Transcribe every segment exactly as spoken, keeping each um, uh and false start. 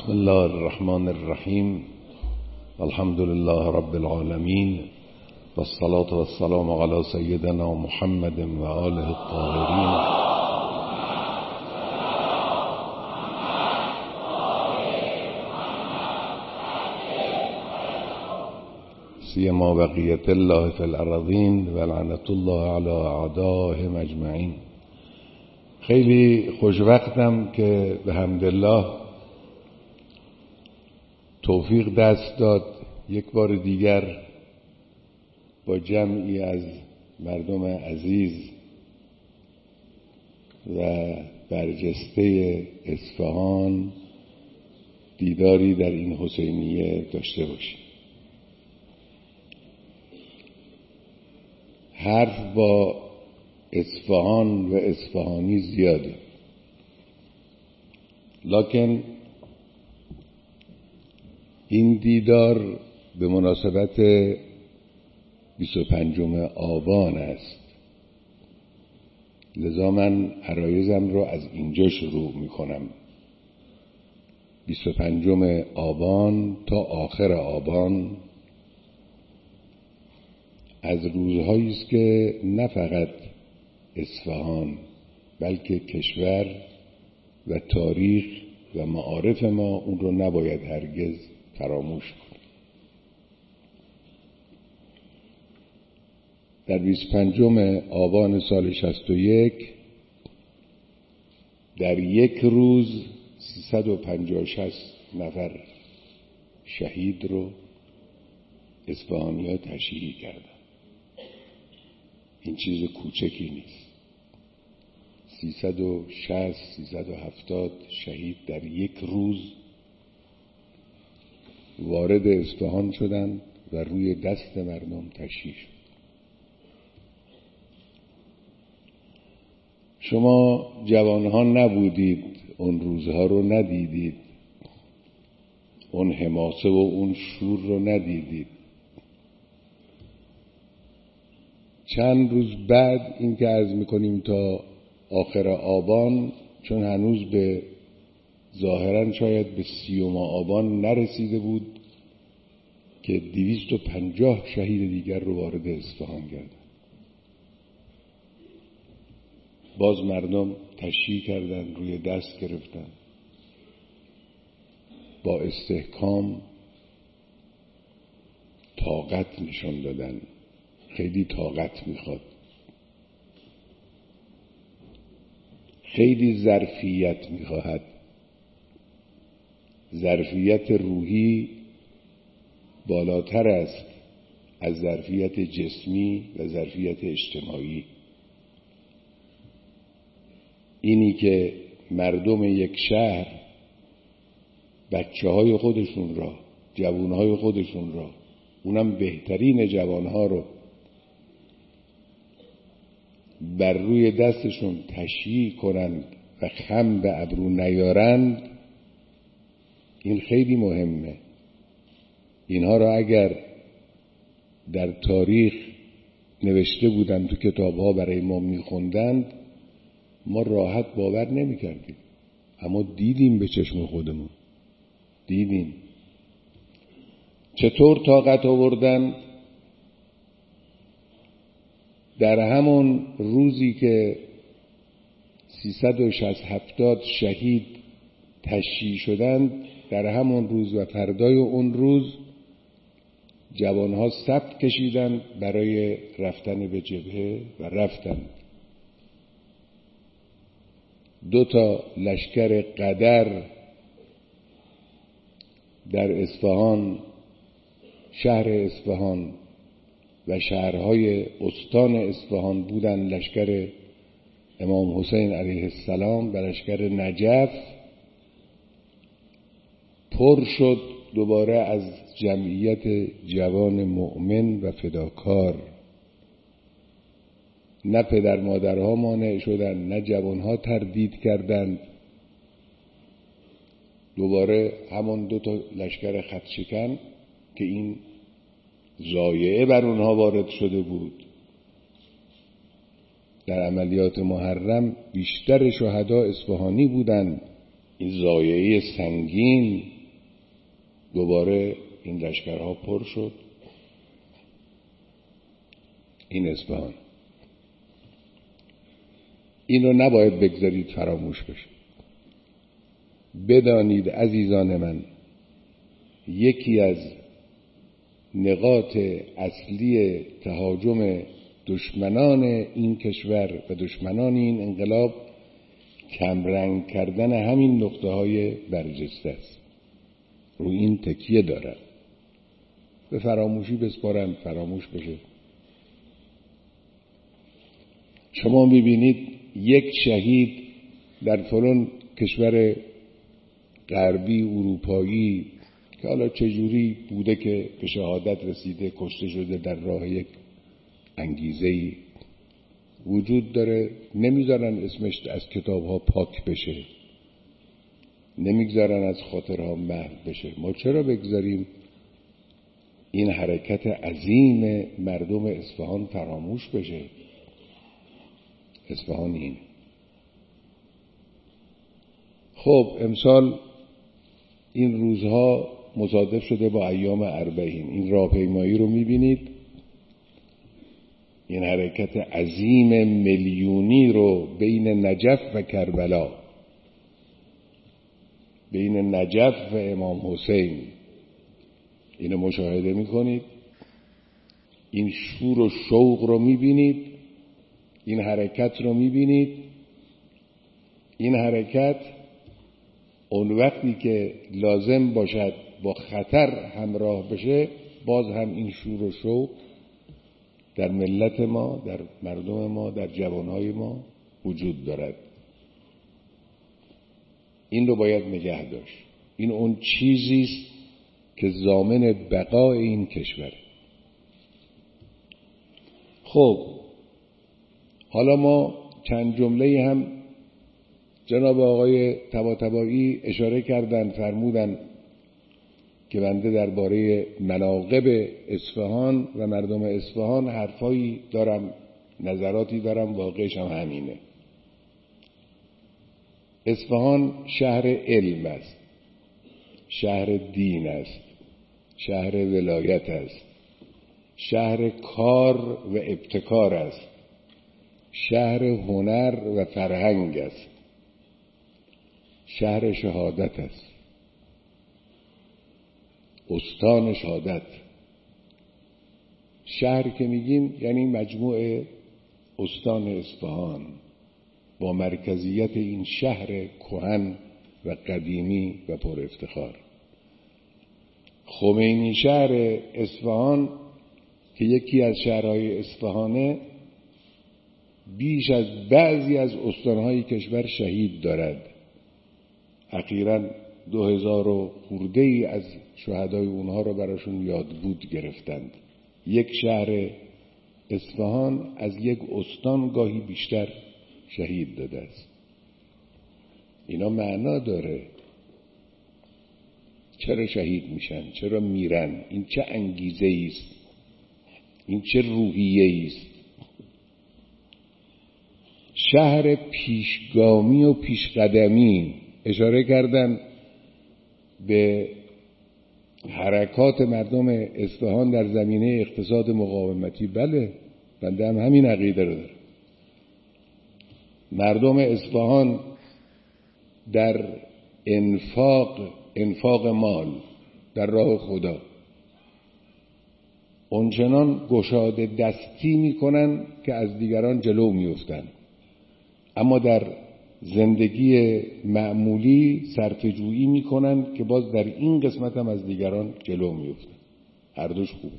بسم الله الرحمن الرحیم. الحمد لله رب العالمین والصلاة والسلام علی سیدنا محمد و آله الطاهرین. سیما بقیت الله فی الارضین و لعنت الله علی اعدائهم اجمعین. خیلی خوشوقتم که به حمدالله توفیق دست داد یک بار دیگر با جمعی از مردم عزیز و برجسته اصفهان دیداری در این حسینیه داشته باشیم. حرف با اصفهان و اصفهانی زیاده، لکن این دیدار به مناسبت بیست و پنجم آبان است، لذا من عرایزم رو از اینجا شروع می کنم. بیست و پنجم آبان تا آخر آبان از روزهایی است که نه فقط اصفهان بلکه کشور و تاریخ و معارف ما اون رو نباید هرگز فراموش کنیم. در بیست و پنجم آبان سال شصت و یک در یک روز سیصد و پنجاه شصت نفر شهید رو اصفهانی‌ها تشییع کردن. این چیز کوچکی نیست. سیصد و شصت سیصد و هفتاد شهید در یک روز وارد اصفهان شدند و روی دست مردم تشییع شد. شما جوانها نبودید، اون روزها رو ندیدید، اون حماسه و اون شور رو ندیدید. چند روز بعد این که عرض میکنیم تا آخر آبان، چون هنوز به ظاهرا شاید به سیوم آبان نرسیده بود که دویست و پنجاه شهید دیگر رو وارد اصفهان کردن. باز مردم تشییع کردن، روی دست گرفتن، با استحکام طاقت نشون دادن. خیلی طاقت میخواد، خیلی ظرفیت میخواهد، ظرفیت روحی بالاتر است از ظرفیت جسمی و ظرفیت اجتماعی. اینی که مردم یک شهر بچه های خودشون را، جوان های خودشون را، اونم بهترین جوان ها رو بر روی دستشون تشییع کنند و خم به ابرو نیارند، این خیلی مهمه. اینها را اگر در تاریخ نوشته بودند، تو کتاب‌ها برای ما می‌خوندند، ما راحت باور نمی‌کردیم، اما دیدیم به چشم خودمون، دیدیم چطور طاقت آوردن. در همون روزی که سیصد و شصت هفتاد شهید تشییع شدند، در همون روز و فردای اون روز جوانها صف کشیدند برای رفتن به جبهه و رفتند. دو تا لشکر قدر در اصفهان، شهر اصفهان و شهرهای استان اصفهان بودند. لشکر امام حسین علیه السلام و لشکر نجف پر شد دوباره از جمعیت جوان مؤمن و فداکار. نه پدر مادرها مانع شدند، نه جوانها تردید کردند. دوباره همون دو تا لشکر خط شکن که این ضایعه بر اونها وارد شده بود، در عملیات محرم بیشتر شهدا اصفهانی بودند. این ضایعه سنگین دوباره این لشکرها پر شد. این اصفهان، این رو نباید بگذارید فراموش بشه. بدانید عزیزان من، یکی از نقاط اصلی تهاجم دشمنان این کشور و دشمنان این انقلاب کمرنگ کردن همین نقطه های برجسته است. رو این تکیه دارن. به فراموشی بسپارن، فراموش بشه. شما میبینید یک شهید در فلان کشور غربی اروپایی که حالا چجوری بوده که به شهادت رسیده، کشته شده در راه یک انگیزه‌ای وجود داره، نمیذارن اسمش از کتاب‌ها پاک بشه، نمیگذارن از خاطرها محو بشه. ما چرا بگذاریم این حرکت عظیم مردم اصفهان فراموش بشه؟ اصفهان این. خب امسال این روزها مصادف شده با ایام اربعین. این راهپیمایی رو میبینید، این حرکت عظیم میلیونی رو بین نجف و کربلا، بین نجف و امام حسین، اینو مشاهده میکنید. این شور و شوق رو میبینید، این حرکت رو میبینید. این حرکت اون وقتی که لازم باشد با خطر همراه بشه، باز هم این شور و شوق در ملت ما، در مردم ما، در جوانهای ما وجود دارد. این رو باید نگه داشت. این اون چیزیست که ضامن بقای این کشور. خب حالا ما چند جمله هم جناب آقای طباطبایی اشاره کردن، فرمودن که بنده درباره مناقب اصفهان و مردم اصفهان حرفایی دارم، نظراتی دارم، واقعش هم همینه. اصفهان شهر علم است، شهر دین است، شهر ولایت است، شهر کار و ابتکار است، شهر هنر و فرهنگ است، شهر شهادت است، استان شهادت. شهر که میگیم یعنی مجموع استان اصفهان با مرکزیت این شهر کهن و قدیمی و پر افتخار. خمینی شهر اصفهان که یکی از شهرهای اصفهانه، بیش از بعضی از استانهای کشور شهید دارد. اخیراً دو هزار و خورده ای از شهدای اونها رو براشون یادبود گرفتند. یک شهر اصفهان از یک استان گاهی بیشتر شهید داده است. اینا معنا داره. چرا شهید میشن؟ چرا میرن؟ این چه انگیزه است؟ این چه روحیه است؟ شهر پیشگامی و پیشقدمی. اشاره کردن به حرکات مردم اصفهان در زمینه اقتصاد مقاومتی. بله، بنده هم همین عقیده رو دارم. مردم اصفهان در انفاق انفاق مال در راه خدا اونچنان گشاده دستی میکنن که از دیگران جلو میفتن، اما در زندگی معمولی صرفه‌جویی میکنن که باز در این قسمت هم از دیگران جلو میفتن. هر دوش خوبه.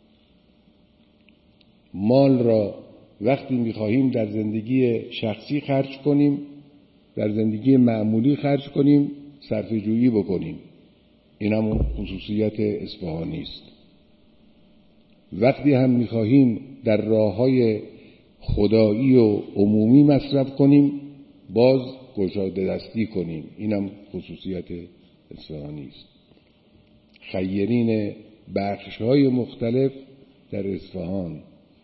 مال را وقتی میخواهیم در زندگی شخصی خرج کنیم، در زندگی معمولی خرج کنیم، صرفه‌جویی بکنیم. این همون خصوصیت اصفهانی است. وقتی هم میخواهیم در راه‌های خدایی و عمومی مصرف کنیم، باز گشاده دستی کنیم. اینم خصوصیت اصفهانی است. خیرین بخش‌های مختلف در اصفهان.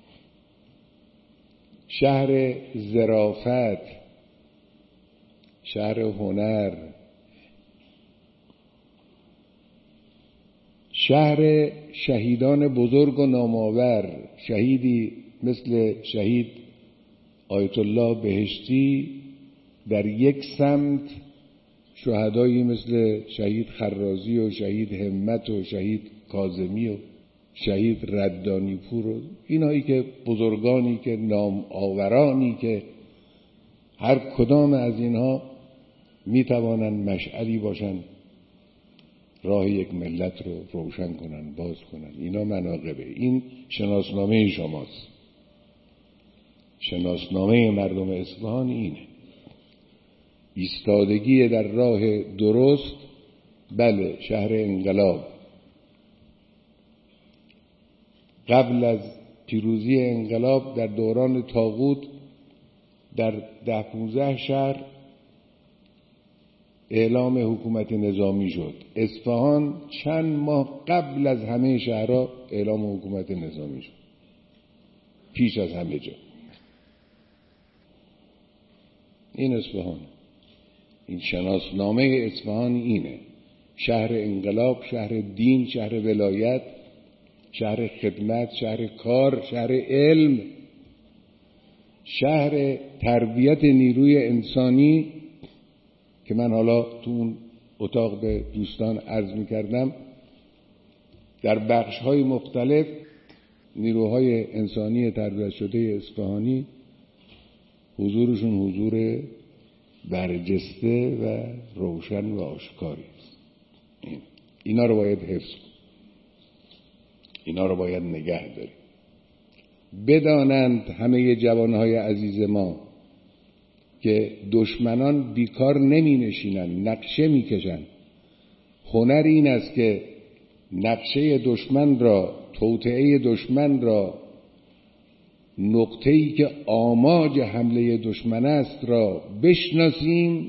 شهر ظرافت، شهر هنر، شهر شهیدان بزرگ و نامآور، شهیدی مثل شهید آیت الله بهشتی در یک سمت، شهدایی مثل شهید خرازی و شهید همت و شهید کاظمی و شهید ردانی پور و اینایی که بزرگانی که نام آورانی که هر کدام از اینها می توانند مشعلی باشند راه یک ملت رو روشن کنن، باز کنن. اینا مناقبه. این شناسنامه شماست. شناسنامه مردم اصفهان اینه. ایستادگی در راه درست، بله، شهر انقلاب. قبل از پیروزی انقلاب در دوران طاغوت در ده پونزده شهر اعلام حکومت نظامی شد. اصفهان چند ماه قبل از همه شهرها اعلام حکومت نظامی شد، پیش از همه جا. این اصفهان، این شناسنامه اصفهان اینه: شهر انقلاب، شهر دین، شهر ولایت، شهر خدمت، شهر کار، شهر علم، شهر تربیت نیروی انسانی که من حالا تو اون اتاق به دوستان عرض می‌کردم در بخش‌های مختلف نیروهای انسانی تربیت شده اصفهانی حضورشون حضور برجسته و روشن و آشکاری است. این. اینا رو باید حفظ کنیم. اینا رو باید نگه داریم. بدانند همه جوانهای عزیز ما که دشمنان بیکار نمی نشینن، نقشه می کشن. هنر این است که نقشه دشمن را، توطئه دشمن را، نقطه‌ای که آماج حمله دشمن است را بشناسیم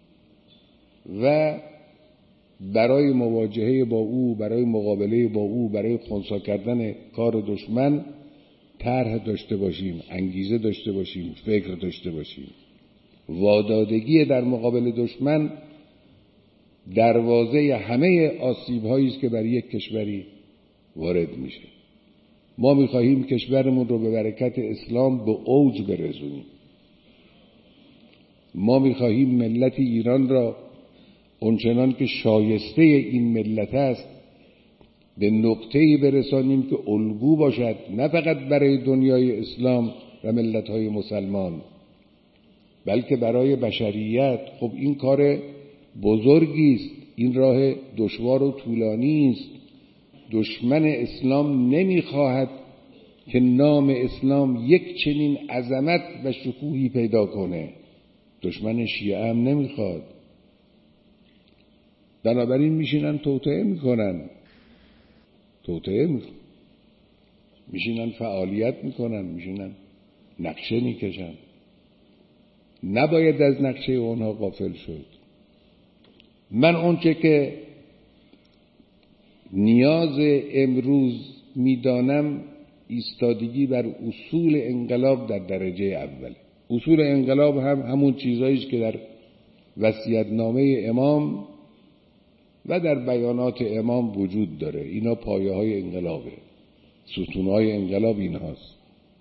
و برای مواجهه با او، برای مقابله با او، برای خنثی کردن کار دشمن طرح داشته باشیم، انگیزه داشته باشیم، فکر داشته باشیم. وادادگی در مقابل دشمن دروازه همه آسیب‌هایی است که بر یک کشوری وارد میشه. ما می‌خواهیم کشورمون رو به برکت اسلام به اوج برسونیم. ما می‌خواهیم ملت ایران را اونچنان که شایسته این ملت است به نقطه‌ای برسانیم که الگو باشد، نه فقط برای دنیای اسلام و ملت‌های مسلمان، بلکه برای بشریت. خب این کار بزرگی است، این راه دشوار و طولانی است. دشمن اسلام نمیخواهد که نام اسلام یک چنین عظمت و شکوهی پیدا کنه. دشمن شیعه هم نمیخواد. بنابراین میشینن توطئه میکنن توطئه میکنن میشینن فعالیت میکنن، میشینن نقشه میکشن. نباید از نقشه اونها غافل شد. من اونچه که نیاز امروز میدانم ایستادگی بر اصول انقلاب در درجه اول. اصول انقلاب هم همون چیزایی است که در وصیت‌نامه امام و در بیانات امام وجود داره. اینا پایه های انقلابه، ستونهای انقلاب اینهاست.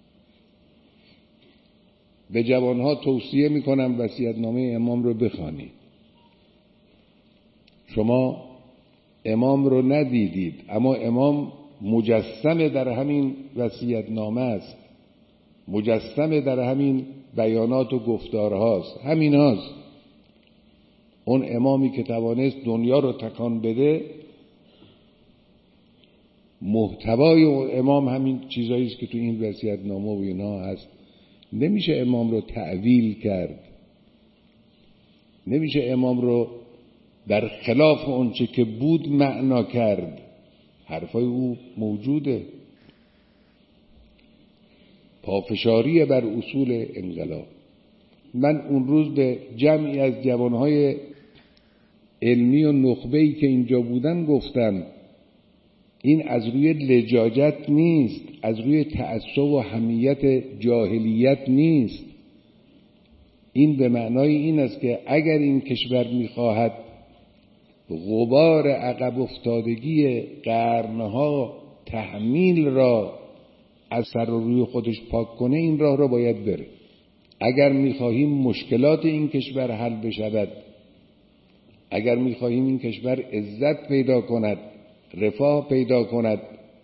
به جوانها توصیه میکنم وصیت‌نامه امام رو بخوانید. شما امام رو ندیدید، اما امام مجسم در همین وصیت‌نامه است، مجسم در همین بیانات و گفتارهاست، همین هاست. اون امامی که توانست دنیا رو تکان بده، محتوای اون امام همین چیزایی است که تو این وصیت‌نامه و اینا هست. نمیشه امام رو تعویل کرد، نمیشه امام رو در خلاف اونچه که بود معنا کرد. حرفای او موجوده. پافشاری بر اصول انقلاب. من اون روز به جمعی از جوانهای علمی و نخبه‌ای که اینجا بودن گفتم این از روی لجاجت نیست، از روی تعصب و حمیت جاهلیت نیست. این به معنای این است که اگر این کشور می‌خواهد غبار عقب افتادگی قرنها تحمیل را از سر و روی خودش پاک کنه، این راه را باید بره. اگر می‌خواهیم مشکلات این کشور حل بشود، اگر می‌خواهیم این کشور عزت پیدا کند، رفاه پیدا کند،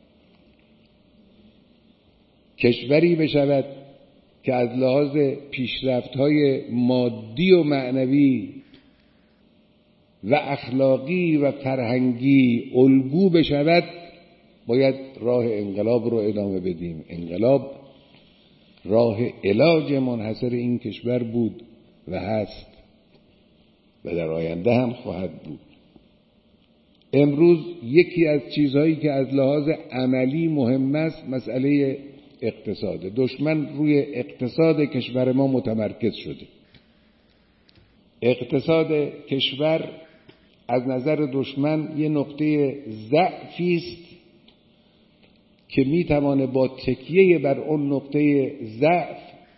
کشوری بشود که از لحاظ پیشرفت‌های مادی و معنوی و اخلاقی و فرهنگی الگو بشود، باید راه انقلاب رو ادامه بدیم. انقلاب راه علاج منحصر این کشور بود و هست و در آینده هم خواهد بود. امروز یکی از چیزهایی که از لحاظ عملی مهم است مسئله اقتصاد. دشمن روی اقتصاد کشور ما متمرکز شده. اقتصاد کشور از نظر دشمن یه نقطه ضعفی است که میتوانه با تکیه بر اون نقطه ضعف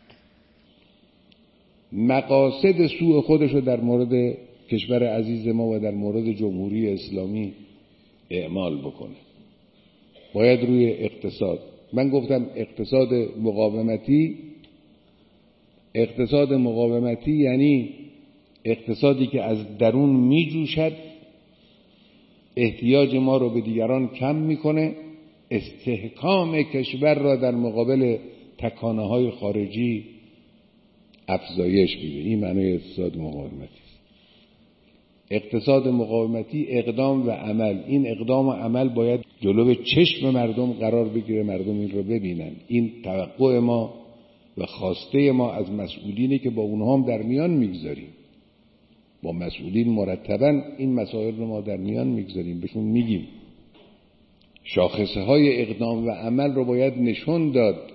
مقاصد سوء خودش رو در مورد کشور عزیز ما و در مورد جمهوری اسلامی اعمال بکنه. باید روی اقتصاد، من گفتم اقتصاد مقاومتی. اقتصاد مقاومتی یعنی اقتصادی که از درون میجوشد، احتیاج ما رو به دیگران کم میکنه، استحکام کشور را در مقابل تکانه‌های خارجی افزایش میده. این معنی اقتصاد مقاومتی است. اقتصاد مقاومتی اقدام و عمل. این اقدام و عمل باید جلو چشم مردم قرار بگیره، مردم این رو ببینن. این توقع ما و خواسته ما از مسئولینه که با اونها هم در میان میگذاریم. با مسئولین مرتباً این مسائل رو ما در میان میگذاریم، بهشون میگیم. شاخصه های اقدام و عمل رو باید نشون داد.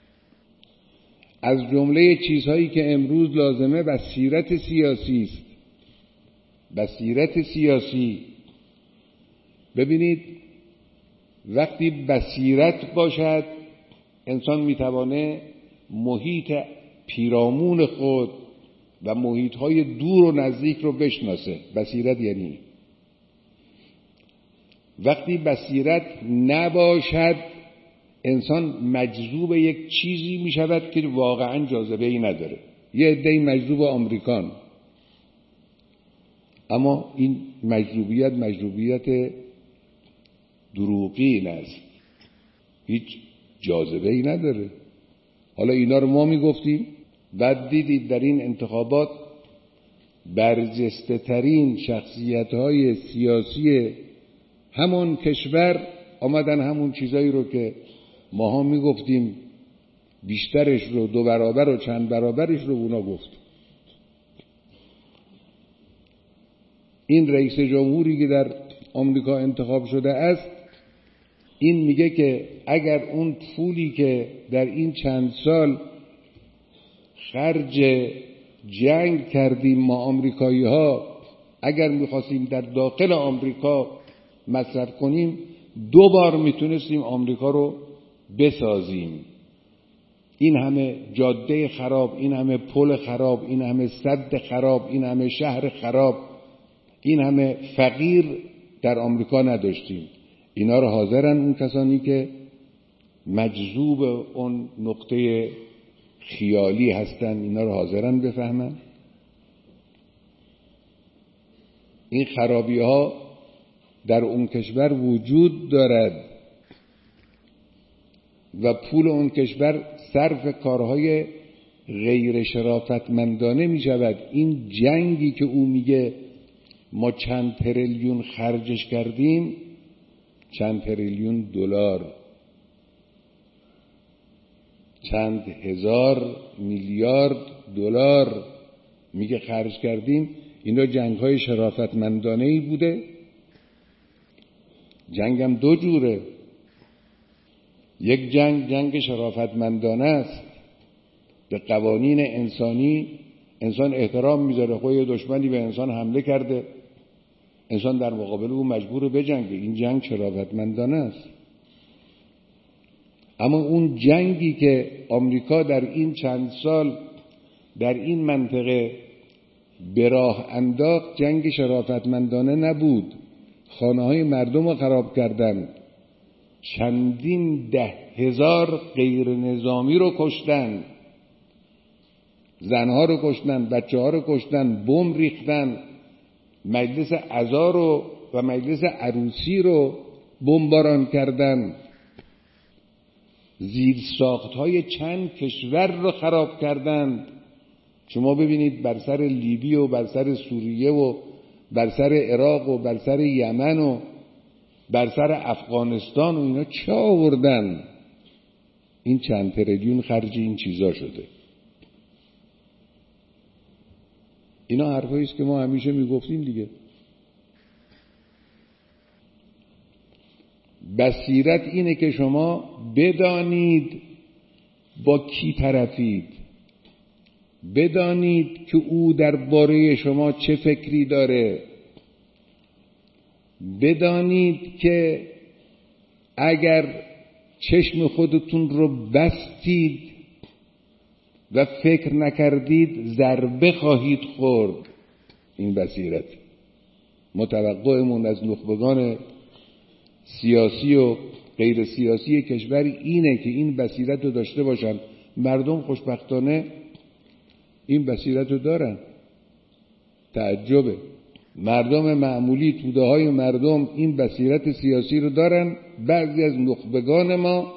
از جمله چیزهایی که امروز لازمه بصیرت سیاسی است. بصیرت سیاسی، ببینید وقتی بصیرت باشد انسان میتوانه محیط پیرامون خود و محیط‌های دور و نزدیک رو بشناسه. بصیرت یعنی وقتی بصیرت نباشد انسان مجذوب یک چیزی می شود که واقعا جاذبه‌ای نداره. یه عده‌ای مجذوب آمریکان، اما این مجذوبیت مجذوبیت دروغین است، هیچ جاذبه‌ای نداره. حالا اینا رو ما می گفتیم، بعد دیدید در این انتخابات برجسته ترین شخصیت های سیاسی همون کشور آمدن همون چیزایی رو که ماها میگفتیم بیشترش رو، دو برابر و چند برابرش رو اونا گفت. این رئیس جمهوری که در آمریکا انتخاب شده است، این میگه که اگر اون پولی که در این چند سال خرج جنگ کردیم ما آمریکایی ها، اگر میخواستیم در داخل آمریکا مصرف کنیم، دو بار میتونستیم آمریکا رو بسازیم. این همه جاده خراب، این همه پل خراب، این همه سد خراب، این همه شهر خراب، این همه فقیر در آمریکا نداشتیم. اینا رو حاضرن اون کسانی که مجذوب اون نقطه خیالی هستن، اینا رو حاضرن بفهمن. این خرابی ها در اون کشور وجود دارد و پول اون کشور صرف کارهای غیر شرافتمندانه می شود. این جنگی که او میگه ما چند تریلیون خرجش کردیم، چند تریلیون دلار، چند هزار میلیارد دلار میگه خرج کردیم. اینا جنگ‌های شرافتمندانه‌ای بوده. جنگم دو جوره. یک جنگ جنگ شرافتمندانه است، به قوانین انسانی انسان احترام میذاره. خود دشمنی به انسان حمله کرده، انسان در مقابل او مجبور به جنگه. این جنگ شرافتمندانه است. اما اون جنگی که آمریکا در این چند سال در این منطقه به راه انداخت جنگ شرافتمندانه نبود. خانه های مردم رو خراب کردن، چندین ده هزار غیر نظامی رو کشتن، زنها رو کشتن، بچه ها رو کشتن، بمب ریختن، مجلس عزا رو و مجلس عروسی رو بمباران کردن، زیرساخت‌های چند کشور رو خراب کردند. شما ببینید بر سر لیبی و بر سر سوریه و بر سر عراق و بر سر یمن و بر سر افغانستان و اینا چه آوردن؟ این چند تریلیون خرج این چیزا شده. اینا حرفایی است که ما همیشه میگفتیم دیگه. بصیرت اینه که شما بدانید با کی طرفید، بدانید که او درباره شما چه فکری داره، بدانید که اگر چشم خودتون رو بستید و فکر نکردید ضربه خواهید خورد. این بصیرت. متوقعمون از نخبگان سیاسی و غیر سیاسی کشور اینه که این بصیرت رو داشته باشن. مردم خوشبختانه این بصیرت رو دارن. تعجبه. مردم معمولی، توده های مردم این بصیرت سیاسی رو دارن. بعضی از نخبگان ما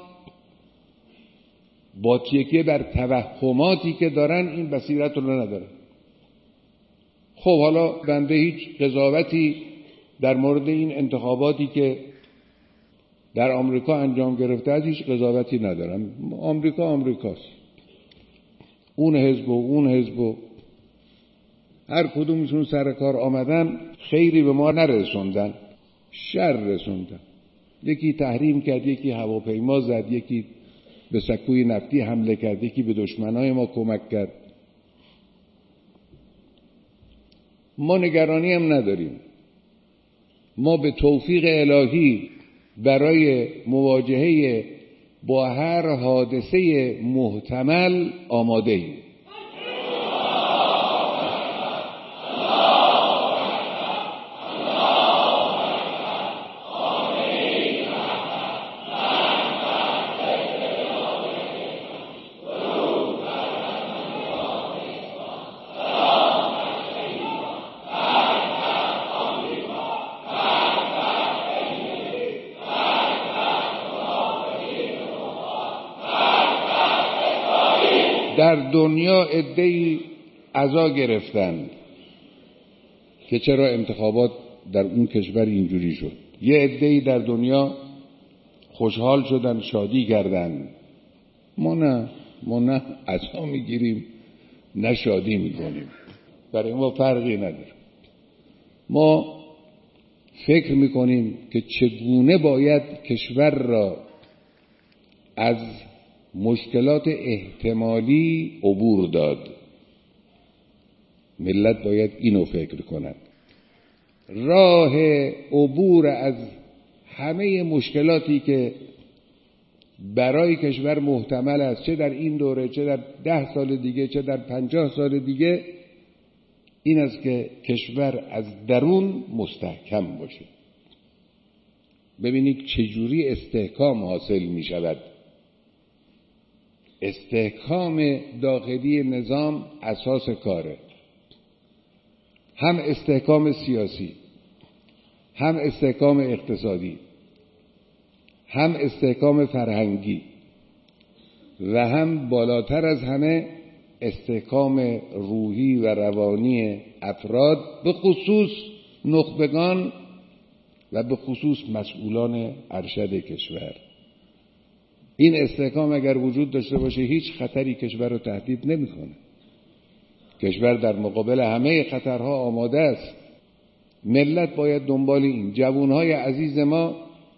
با تکیه بر توهماتی که دارن این بصیرت رو ندارن. خب حالا بنده هیچ قضاوتی در مورد این انتخاباتی که در آمریکا انجام گرفته از هیچ قضاوتی ندارم. آمریکا آمریکاست. اون حزب و اون حزب و هر کدومشون سر کار آمدن خیری به ما نرسوندن، شر رسوندن. یکی تحریم کرد، یکی هواپیما زد، یکی به سکوی نفتی حمله کرد، یکی به دشمنای ما کمک کرد. ما نگرانی هم نداریم. ما به توفیق الهی برای مواجهه با هر حادثه محتمل آماده ایم. در دنیا عده‌ای عزا گرفتند که چرا انتخابات در اون کشور اینجوری شد. یه عده‌ای در دنیا خوشحال شدن، شادی کردن. ما نه، ما نه عزا میگیریم نه شادی میکنیم. برای ما فرقی نداره. ما فکر میکنیم که چگونه باید کشور را از مشکلات احتمالی عبور داد. ملت باید اینو فکر کنند. راه عبور از همه مشکلاتی که برای کشور محتمل است، چه در این دوره، چه در ده سال دیگه، چه در پنجاه سال دیگه، این است که کشور از درون مستحکم باشه. ببینید چجوری استحکام حاصل می شود. استحکام داخلی نظام اساس کاره. هم استحکام سیاسی، هم استحکام اقتصادی، هم استحکام فرهنگی و هم بالاتر از همه استحکام روحی و روانی افراد، به خصوص نخبگان و به خصوص مسئولان ارشد کشور. این استحکام اگر وجود داشته باشه هیچ خطری کشور رو تهدید نمیکنه. کشور در مقابل همه خطرها آماده است. ملت باید دنبال این جوانهای عزیز ما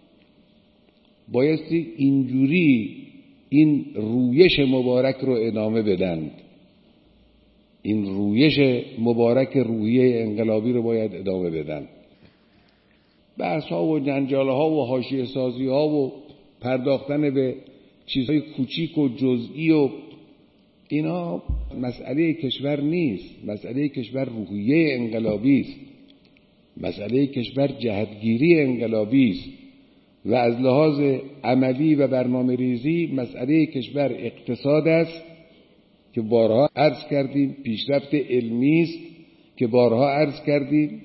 بایستی اینجوری این رویش مبارک رو ادامه بدند. این رویش مبارک روحیه انقلابی رو باید ادامه بدن. بحث ها و جنجال ها و حاشیه سازی ها و پرداختن به چیزهای کوچیک و جزئی و اینا مسئله کشور نیست، مسئله کشور روحیه انقلابی است، مسئله کشور جهتگیری انقلابی است و از لحاظ عملی و برنامه ریزی مسئله کشور اقتصاد است که بارها عرض کردیم، پیشرفت علمی است که بارها عرض کردیم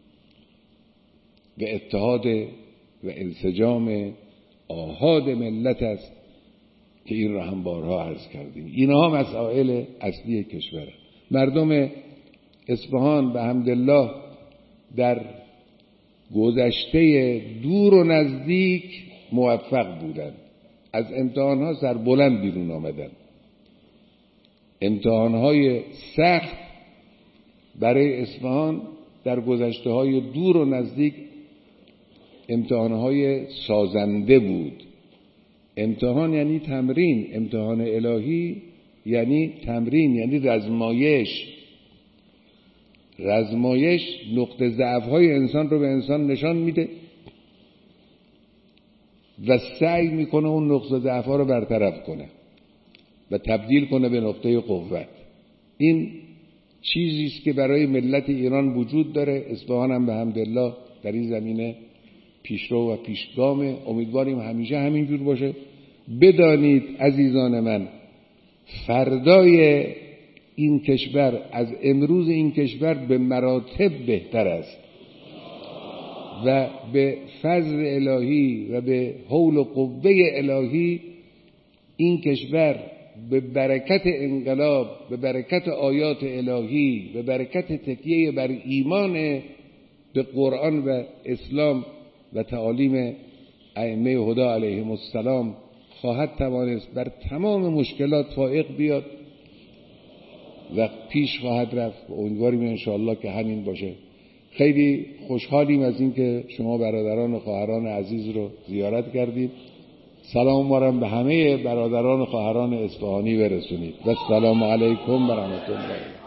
و اتحاد و انسجام آحاد ملت است که این را هم بارها عرض کردیم. اینها مسائل اصلی کشور. مردم اصفهان به حمدالله در گذشته دور و نزدیک موفق بودند، از امتحانها سربلند بیرون آمدند. امتحانهای سخت برای اصفهان در گذشته های دور و نزدیک امتحانهای سازنده بود. امتحان یعنی تمرین، امتحان الهی یعنی تمرین، یعنی رزمایش. رزمایش نقطه ضعف‌های انسان رو به انسان نشان میده و سعی میکنه اون نقطه ضعف‌ها رو برطرف کنه و تبدیل کنه به نقطه قوت. این چیزی است که برای ملت ایران وجود داره. اصفهان هم به حمدالله در این زمینه پیشرو و پیشگامه. امیدواریم همیشه همینجور باشه. بدانید عزیزان من، فردای این کشور از امروز این کشور به مراتب بهتر است و به فضل الهی و به حول و قوه الهی این کشور به برکت انقلاب، به برکت آیات الهی، به برکت تکیه بر ایمان به قرآن و اسلام و تعالیم ائمه هدی علیهم السلام خواهد توانست بر تمام مشکلات فائق بیاد و پیش خواهد رفت. امیدواریم انشاءالله که همین باشه. خیلی خوشحالیم از این که شما برادران و خواهران عزیز رو زیارت کردید. سلام مارم به همه برادران و خواهران اصفهانی برسونید و السلام علیکم و رحمت الله.